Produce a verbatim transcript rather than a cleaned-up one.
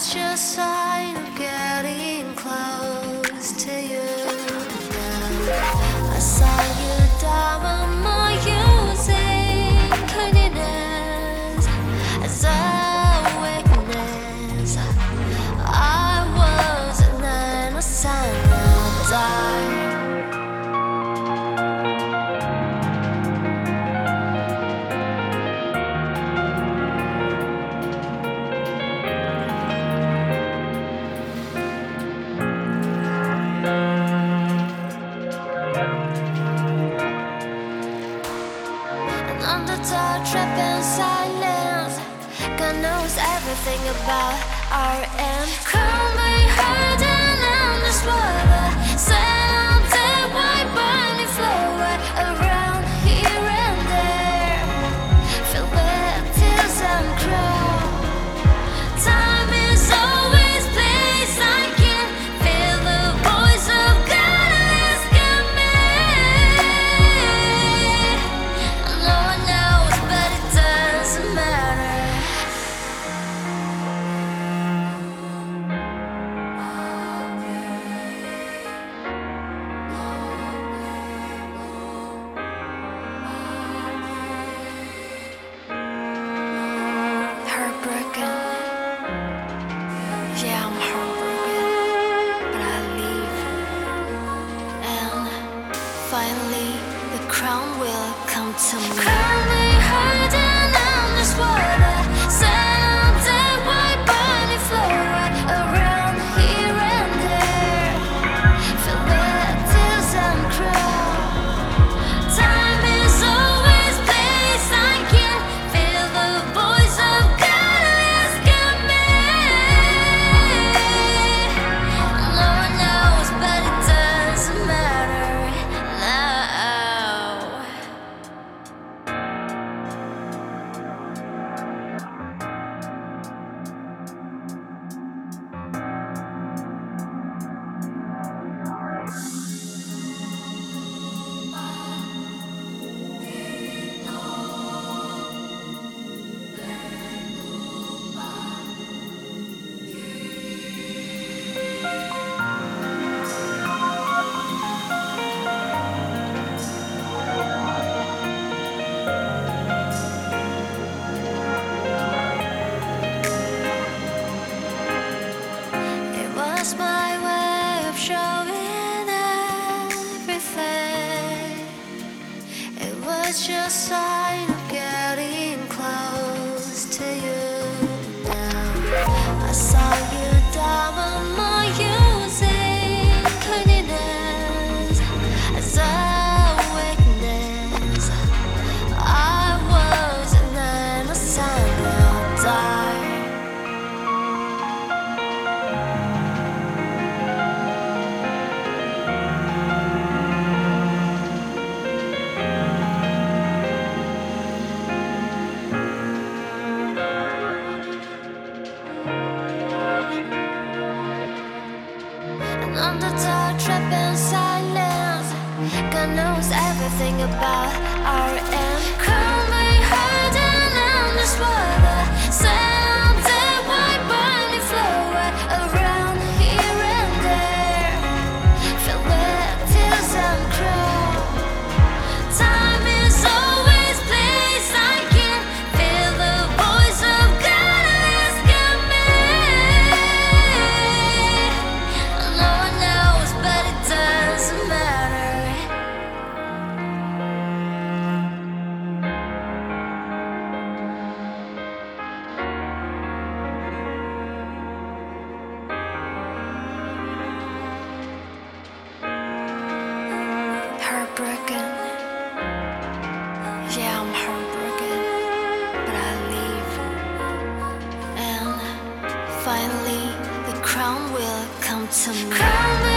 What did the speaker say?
just sign of getting close to you now. I saw you diamond my using kindness as a weakness. I was an innocent of die. Under the trap and silence, God knows everything about our end. Call me hiding in this water, sound that white burning flower around here and there. Feel wet tears and cry. Time is always place I can feel the voice of God asking me. No one knows, but it doesn't matter. Heartbroken. Yeah, I'm heartbroken, but I leave. And finally, the crown will come to me. Call me hiding in this water, sound that white burning flower around here and there. Feel wet tears and cry. Time is always place I can feel the voice of God asking me. No one knows, but it doesn't matter now. It was my way of showing everything. It was just sign of getting close to you now. I saw you diamond my using kindness as a weakness. I was an innocent of die. And under the trap and silence, God knows everything about our end. Call me hiding in this water, sound that white burning flower around here and there. Feel wet tears and cry. Time is always place I can feel the voice of God asking me. No one knows, but it doesn't matter. Heartbroken. Yeah, I'm heartbroken, but I leave. And finally, the crown will come to me. Call me